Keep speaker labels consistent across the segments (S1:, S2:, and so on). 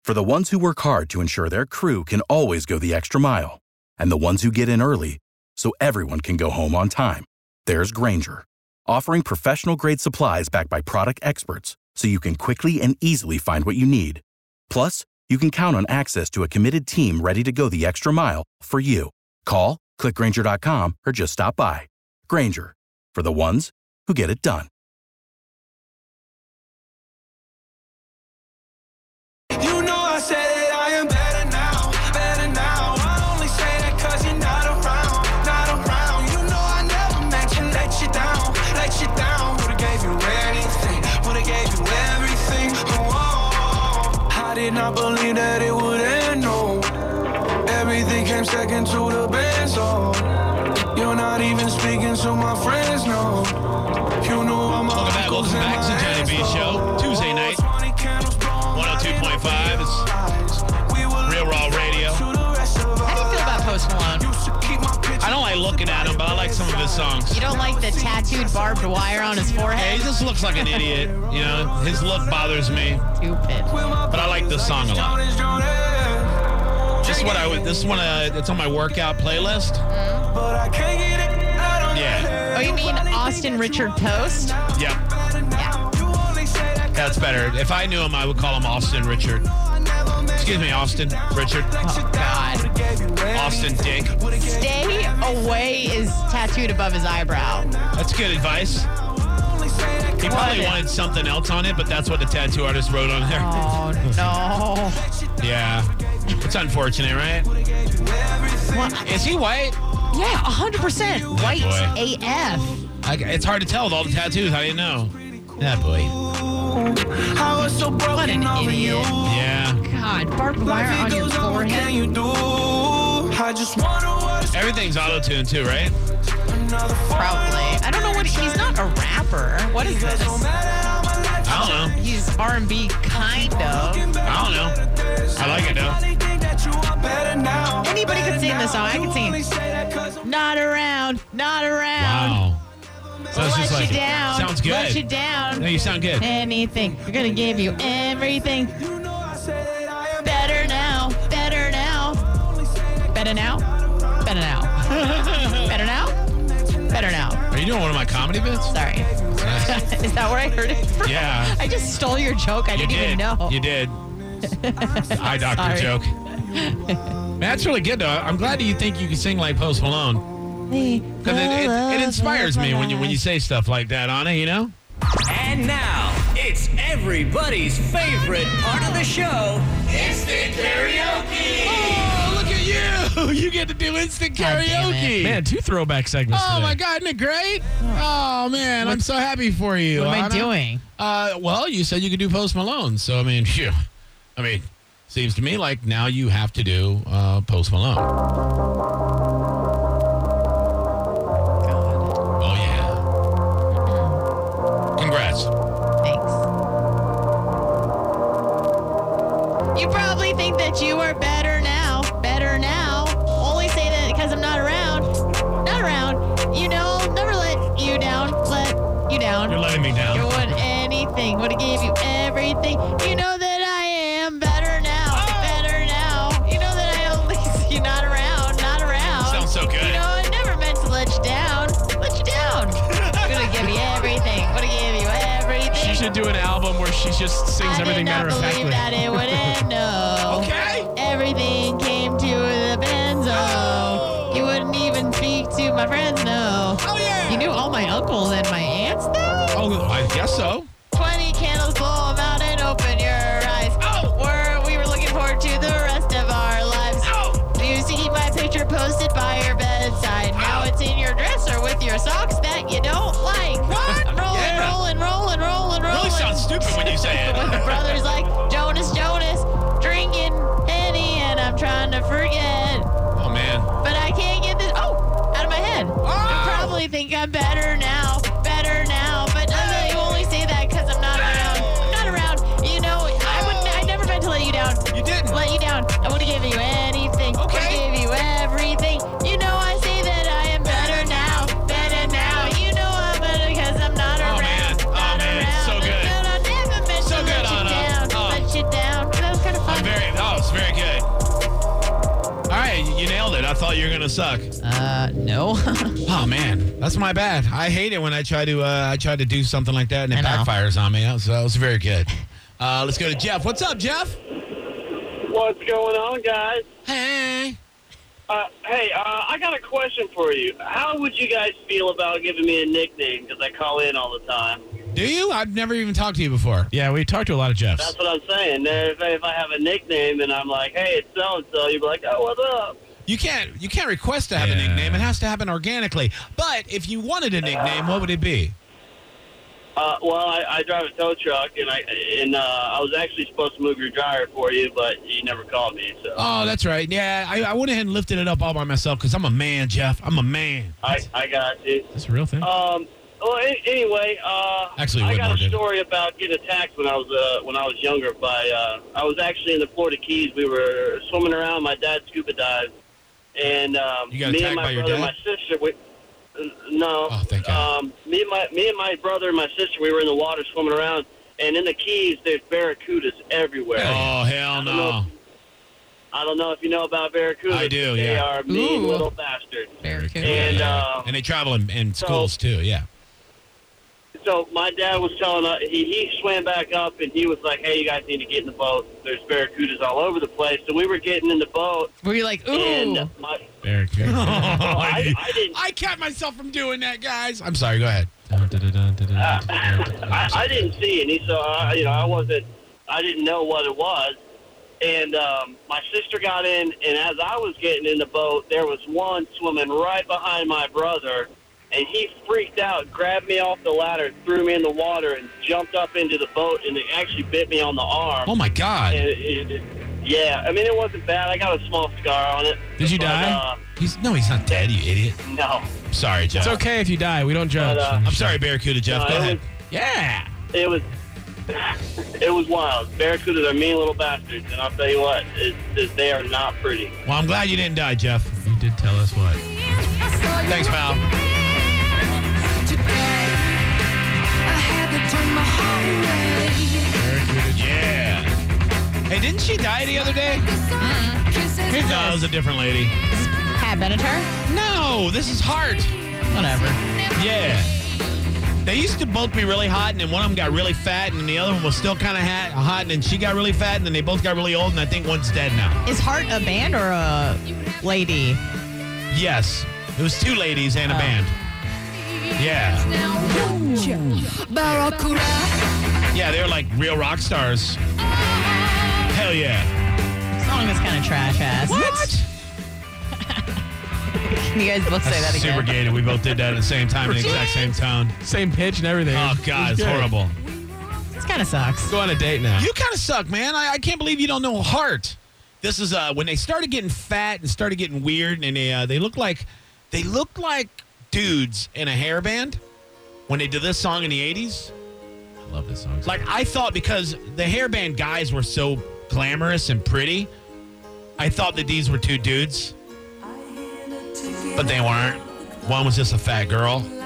S1: For the ones who work hard to ensure their crew can always go the extra mile, and the ones who get in early so everyone can go home on time, there's Grainger, offering professional-grade supplies backed by product experts so you can quickly and easily find what you need. Plus, you can count on access to a committed team ready to go the extra mile for you. Call, click Grainger.com, or just stop by. Grainger, for the ones who get it done.
S2: You know I said it, I am better now, better now. I only say that cause you're not around, not around. You know I never meant to let you down, let you down. Would've gave you anything, would've gave you everything. Oh, I did not believe that it would end, no. Everything came second to the best, oh. You're not even speaking to my friends, no. You know I'm a
S3: Welcome back to the Johnny B Show. Tuesday night, 102.5. It's Real Raw Radio.
S4: How do you feel about Post Malone?
S3: I don't like looking at him, but I like some of his songs.
S4: You don't like the tattooed barbed wire on his
S3: Yeah,
S4: forehead?
S3: he just looks like an idiot. You know, his look bothers me.
S4: Stupid.
S3: But I like this song a lot. This is one it's on my workout playlist. Yeah.
S4: Oh, you mean Austin Richard Post?
S3: Yep.
S4: Yeah.
S3: That's better. If I knew him, I would call him Austin Richard. Excuse me, Austin Richard.
S4: Oh, God.
S3: Austin Dick.
S4: Stay away is tattooed above his eyebrow.
S3: That's good advice. He probably wanted something else on it, but that's what the tattoo artist wrote on there.
S4: Oh, no.
S3: Yeah. It's unfortunate, right?
S4: What?
S3: Is he white?
S4: Yeah, 100%. White
S3: boy.
S4: AF.
S3: It's hard to tell with all the tattoos. I didn't know. That boy.
S4: What an idiot.
S3: Yeah.
S4: God, barbed wire on your forehead.
S3: Everything's auto-tuned too, right?
S4: Probably. I don't know what he's not a rapper. What is this?
S3: I don't know.
S4: He's R&B kind of.
S3: I don't know. I like it though.
S4: Anybody could sing this song. I could sing it. Not around, not around.
S3: Wow. Sounds
S4: Let
S3: just like
S4: you
S3: it.
S4: down.
S3: Sounds good.
S4: Let you down.
S3: No, you sound good.
S4: Anything. We're going to give you everything. Better now. Better now. Better now. Better now. Better now. Better now.
S3: Are you doing one of my comedy bits?
S4: Sorry. Is that where I heard it from?
S3: Yeah.
S4: I just stole your joke. I didn't even know.
S3: You did. Eye doctor
S4: Sorry.
S3: joke. Man, that's really good though. I'm glad that you think you can sing like Post Malone. Because it inspires me when you say stuff like that, Anna, you know?
S5: And now, it's everybody's favorite part of the show.
S2: Instant karaoke.
S3: Oh, look at you. You get to do instant
S4: God damn it.
S3: karaoke.
S6: Man, 2 throwback segments
S3: Oh,
S6: today.
S3: my God. Isn't it great? Oh, man. I'm so happy for you.
S4: What am I
S3: Anna.
S4: doing?
S3: Well, you said you could do Post Malone. So, I mean, phew. Seems to me like now you have to do Post Malone. Oh, yeah. Congrats.
S4: Thanks. You probably think that you are better now. Better now. Only say that because I'm not around. Not around. You know, never let you down. Let you down.
S6: You're letting me down.
S4: You would anything. Would have gave you everything. You know that I am better now. Better now. You know that I only see you not around. Not around.
S3: Sounds so good.
S4: You know, I never meant to let you down. Let you down. Would have give you everything. Would have give you everything.
S6: She should do an album where she just sings everything
S4: I
S6: matter
S4: did
S6: of
S4: not
S6: factly.
S4: believe that it would end, no.
S3: Okay.
S4: Everything came to the benzo. You wouldn't even speak to my friends, no.
S3: Oh, yeah.
S4: You knew all my uncles and my aunts, though?
S3: Oh, I guess so.
S4: 20 candles, blow them out and open your eyes.
S3: Oh.
S4: We were looking forward to the rest of our lives.
S3: Oh.
S4: We used to keep my picture posted by your bedside. Now it's in your dresser with your socks that you don't like.
S3: What?
S4: I'm rolling,
S3: Yeah.
S4: rolling, rolling, rolling, rolling.
S3: Really sounds stupid when you say it.
S4: With the brothers like Jonas, drinking Henny, and I'm trying to forget.
S3: Oh, man.
S4: But I can't get this, out of my head. I probably think I'm better now. But you only say that because I'm not around. I'm not around. You know, I never meant to let you down.
S3: You didn't.
S4: Let you down. I would have given you anything.
S3: Okay.
S4: Would have gave you everything. You know I say that I am better now. Better now. You know I'm better because I'm not
S3: Oh,
S4: around.
S3: man. Oh,
S4: Not
S3: man.
S4: around.
S3: So good.
S4: I never meant
S3: So
S4: to
S3: good,
S4: let you
S3: Anna.
S4: down.
S3: Oh.
S4: Let you down. That was kind of fun.
S3: I'm very I thought you were gonna suck.
S4: No.
S3: Oh man, that's my bad. I hate it when I try to do something like that and it backfires on me. So that was very good. Let's go to Jeff. What's up, Jeff?
S7: What's going on, guys?
S3: Hey.
S7: Hey, I got a question for you. How would you guys feel about giving me a nickname? Because I call in all the time.
S3: Do you? I've never even talked to you before.
S6: Yeah, we talked to a lot of Jeffs.
S7: That's what I'm saying. If I have a nickname and I'm like, hey, it's so-and-so, you'd be like, oh, what's up?
S3: You can't request to have a nickname. It has to happen organically. But if you wanted a nickname, what would it be?
S7: Well, I drive a tow truck, and I was actually supposed to move your dryer for you, but you never called me. So.
S3: Oh, that's right. Yeah, I went ahead and lifted it up all by myself because I'm a man, Jeff. I'm a man.
S7: I got you.
S6: That's a real thing.
S7: Well, anyway,
S3: Actually,
S7: I got
S3: Whitmore
S7: a
S3: did.
S7: story about getting attacked when I was younger. I was actually in the Florida Keys. We were swimming around. My dad scuba dived, and
S3: You got
S7: me
S3: attacked
S7: and my
S3: by your
S7: brother,
S3: dad?
S7: and my sister. No.
S3: Oh, thank God.
S7: Me and my brother and my sister. We were in the water swimming around, and in the Keys, there's barracudas everywhere.
S3: Oh, hell no.
S7: I don't know if you know about barracudas.
S3: I do,
S7: They
S3: yeah.
S7: are mean
S4: Ooh.
S7: little bastards.
S4: Barracuda.
S7: And
S3: they travel in schools, too, yeah.
S7: So my dad was telling us, he swam back up, and he was like, hey, you guys need to get in the boat. There's barracudas all over the place. So we were getting in the boat.
S4: Were you like, ooh?
S7: And
S6: Barracuda.
S7: I didn't.
S3: I kept myself from doing that, guys. I'm sorry, go ahead.
S7: I didn't see any, so I didn't know what it was. And my sister got in, and as I was getting in the boat, there was one swimming right behind my brother, and he freaked out, grabbed me off the ladder, threw me in the water, and jumped up into the boat, and it actually bit me on the arm.
S3: Oh, my God.
S7: And yeah, I mean, it wasn't bad. I got a small scar on it.
S6: Did you
S7: But,
S6: die?
S3: He's not dead, you idiot.
S7: No.
S3: Sorry, Jeff.
S6: It's okay if you die. We don't judge.
S7: But,
S3: I'm sorry, Barracuda, Jeff.
S7: No,
S3: go
S7: it
S3: ahead.
S7: was-
S3: Yeah.
S7: It was wild. Barracudas are mean little bastards, and I'll tell you what, they are not pretty.
S3: Well, I'm glad you didn't die, Jeff.
S6: You did tell us what.
S3: Thanks, pal. Yeah. Hey, didn't she die the other day? No, it was a different lady.
S4: Pat Benatar?
S3: No, this is Hart.
S4: Whatever.
S3: Yeah. They used to both be really hot, and then one of them got really fat, and the other one was still kind of hot, and then she got really fat, and then they both got really old, and I think one's dead now.
S4: Is Hart a band or a lady?
S3: Yes. It was two ladies and a band. Yeah. Yeah, they were like real rock stars. Hell yeah.
S4: Song is kind of trash ass.
S3: What?
S4: You guys both say that
S3: That's
S4: again.
S3: super gay that we both did that at the same time in the exact same tone.
S6: Same pitch and everything.
S3: Oh, God, it's
S6: good.
S3: horrible.
S4: This kind of sucks.
S6: Go on a date now.
S3: You kind of suck, man. I can't believe you don't know Heart. This is when they started getting fat and started getting weird, and they look like dudes in a hairband when they did this song in the 80s.
S6: I love this song.
S3: Like, I thought because the hairband guys were so glamorous and pretty, I thought that these were two dudes. But they weren't. One was just a fat girl. Do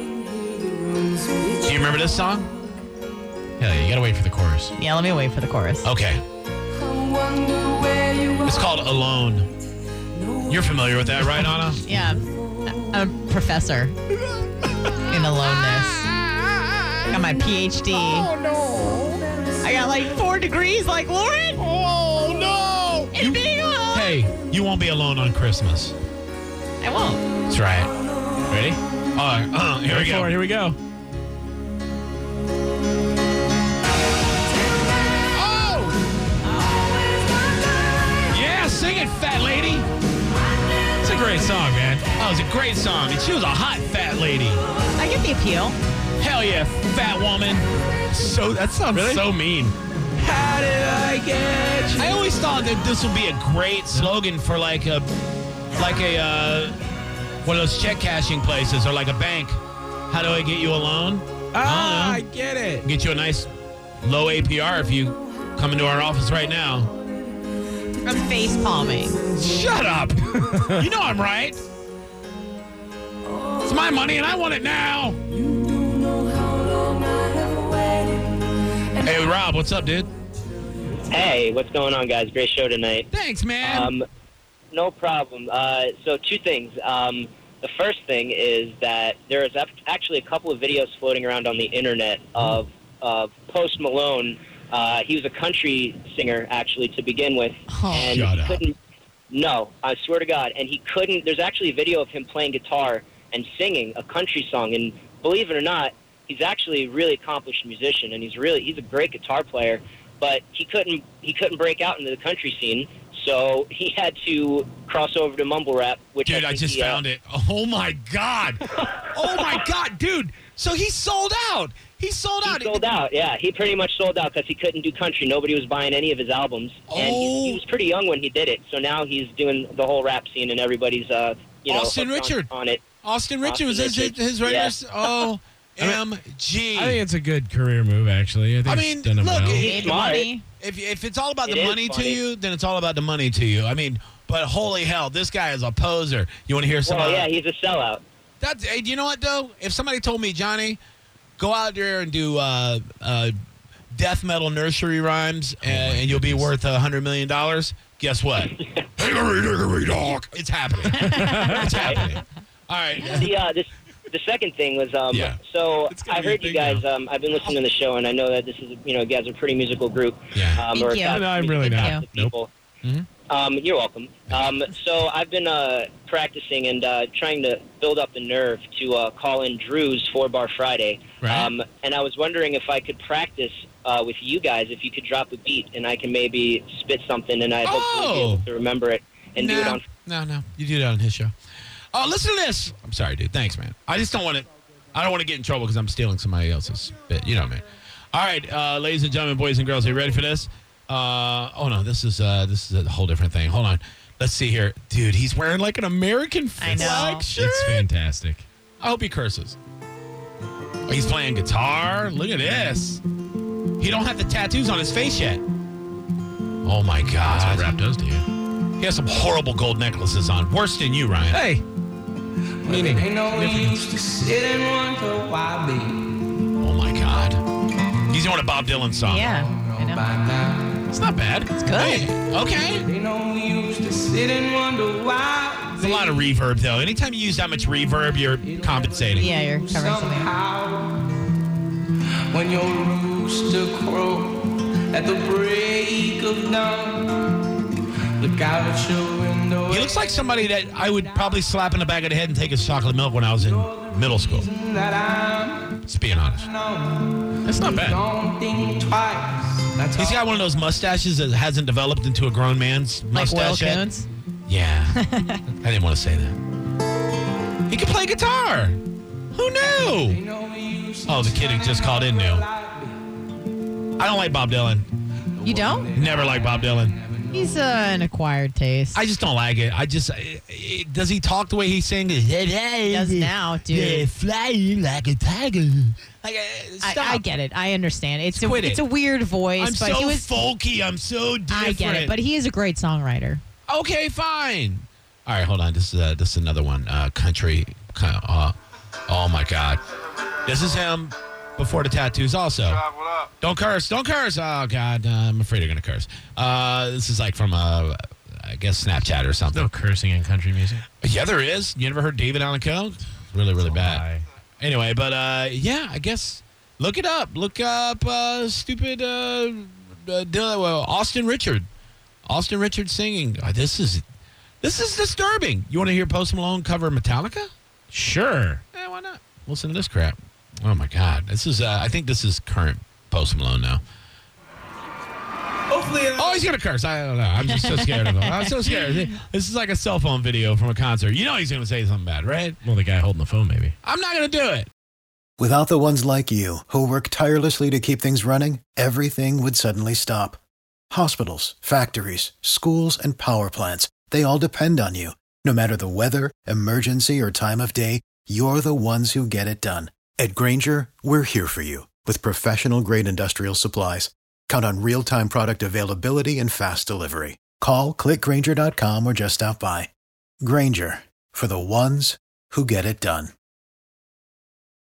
S3: you remember this song?
S6: Hell yeah, you gotta wait for the chorus.
S4: Yeah, let me wait for the chorus.
S3: Okay. It's called Alone. You're familiar with that, right, Anna?
S4: Yeah, I'm a professor in aloneness. Got my PhD. Oh, no. I got like 4 degrees like Lauren.
S3: Oh, no.
S4: And being alone.
S3: Hey, you won't be alone on Christmas.
S4: I won't.
S3: That's right. Ready? All right. Here we go.
S6: Here we go.
S3: Yeah, sing it, fat lady.
S6: It's a great song, man.
S3: Oh, it was a great song. And she was a hot fat lady.
S4: I get the appeal.
S3: Hell yeah, fat woman. So that sounds so mean.
S6: How did I get you?
S3: I always thought that this would be a great slogan for like a one of those check cashing places or like a bank. How do I get you a loan?
S6: I get it.
S3: Get you a nice low APR if you come into our office right now.
S4: I'm face palming.
S3: Shut up. You know I'm right. It's my money and I want it now. Hey, Rob, what's up, dude?
S8: Hey, what's going on, guys? Great show tonight.
S3: Thanks, man.
S8: no problem. So 2 things. The first thing is that there is actually a couple of videos floating around on the internet of Post Malone. He was a country singer, actually, to begin with. And
S3: Shut
S8: he
S3: up.
S8: couldn't. No, I swear to God. And he couldn't. There's actually a video of him playing guitar and singing a country song. And believe it or not, he's actually a really accomplished musician, and he's a great guitar player. But he couldn't break out into the country scene, so he had to cross over to mumble rap. Which
S3: Dude, I just found it. Oh, my God. Oh, my God, dude. So he sold out. He sold out.
S8: He sold out, yeah. He pretty much sold out because he couldn't do country. Nobody was buying any of his albums. And he was pretty young when he did it, so now he's doing the whole rap scene, and everybody's,
S3: Austin
S8: hooked
S3: Richard.
S8: on it.
S3: Austin Richard was his writers. Oh, OMG.
S6: I think it's a good career move, actually. I
S3: mean,
S6: he's done it
S3: look,
S6: well.
S4: Made the
S8: smart.
S4: money.
S3: If it's all about
S8: It
S3: the
S8: is
S3: money to
S8: funny.
S3: you, then it's all about the money to you. I mean, but holy hell, this guy is a poser. You want to hear some?
S8: Well, yeah, he's a sellout.
S3: Hey, you know what though? If somebody told me, Johnny, go out there and do death metal nursery rhymes, and you'll be worth $100 million. Guess what? It's happening. It's happening. All right.
S8: The second thing was,
S3: Yeah.
S8: so
S3: It's gonna
S8: I
S3: be a
S8: heard you
S3: thing
S8: guys,
S3: now.
S8: I've been listening to the show, and I know that this is, you guys are a pretty musical group.
S3: Yeah.
S4: Thank
S8: or
S4: you.
S8: a
S6: No, I'm really
S4: Thank
S6: not.
S4: you.
S8: people. You're welcome. So I've been practicing and trying to build up the nerve to call in Drew's 4-Bar Friday.
S3: Right.
S8: And I was wondering if I could practice with you guys, if you could drop a beat, and I can maybe spit something, and I hopefully be able to remember it and do it on.
S3: No. You do that on his show. Oh, listen to this. I'm sorry, dude. Thanks, man. I just don't want to. I don't want to get in trouble because I'm stealing somebody else's bit. You know what I mean? All right, ladies and gentlemen, boys and girls, are you ready for this? Oh no, this is a whole different thing. Hold on. Let's see here, dude. He's wearing like an American
S4: I know.
S3: flag shirt.
S6: It's fantastic.
S3: I hope he curses. Oh, he's playing guitar. Look at this. He don't have the tattoos on his face yet. Oh my God.
S6: That's what rap does to you.
S3: He has some horrible gold necklaces on. Worse than you, Ryan.
S6: Hey. Meaning.
S2: Ain't no use to sit and wonder why, baby.
S3: Oh my God. He's doing a Bob Dylan song.
S4: Yeah, I know.
S2: By now,
S3: It's not bad. It's
S4: good.
S3: Okay.
S2: ain't no use to sit and wonder why.
S3: It's a lot of reverb, though. Anytime you use that much reverb, you're compensating.
S4: Yeah, you're covering something.
S2: Somehow, when your rooster crow at the break of dawn, look out at your window.
S3: He looks like somebody that I would probably slap in the back of the head and take his chocolate milk when I was in middle school.
S2: That I'm
S3: Just being honest.
S2: known.
S6: That's not bad.
S2: Don't think twice. That's
S3: He's got one of those mustaches that hasn't developed into a grown man's
S4: Like Will
S3: mustache yet.
S4: Coons.
S3: Yeah. I didn't want to say that. He can play guitar. Who knew?
S2: no use.
S3: Oh, the kid who just called in knew. I don't like Bob Dylan.
S4: You don't?
S3: Never liked Bob Dylan.
S4: He's an acquired taste.
S3: I just don't like it. Does he talk the way he sings? He
S4: does now, dude.
S3: Flying like a tiger. Like, stop.
S4: I get it. I understand. It's
S3: Quit it.
S4: a weird voice,
S3: I'm
S4: but
S3: so
S4: he was.
S3: folky. I'm so different.
S4: I get it, but he is a great songwriter.
S3: Okay, fine. All right, hold on. This is another one. Country. Oh my God. This is him before the tattoos. Also, don't curse. Don't curse. Oh God, I'm afraid you're gonna curse. This is like from I guess Snapchat or something.
S6: No cursing in country music.
S3: Yeah, there is. You never heard David Allan Coe? It's really, really bad.
S6: Lie.
S3: Anyway, but yeah, I guess look it up. Look up stupid Austin Richard. Austin Richard singing. This is disturbing. You want to hear Post Malone cover Metallica?
S6: Sure.
S3: Yeah, why not? Listen to this crap. Oh my God, this is. I think this is current Post Malone now.
S2: Hopefully,
S3: Oh, he's gonna curse. I don't know. I'm just so scared of him. I'm so scared. This is like a cell phone video from a concert. You know he's gonna say something bad, right?
S6: Well, the guy holding the phone, maybe.
S3: I'm not gonna do it.
S9: Without the ones like you, who work tirelessly to keep things running, everything would suddenly stop. Hospitals, factories, schools, and power plants, they all depend on you. No matter the weather, emergency, or time of day, you're the ones who get it done. At Grainger, we're here for you with professional-grade industrial supplies. Count on real-time product availability and fast delivery. Call, click Grainger.com, or just stop by. Grainger, for the ones who get it done.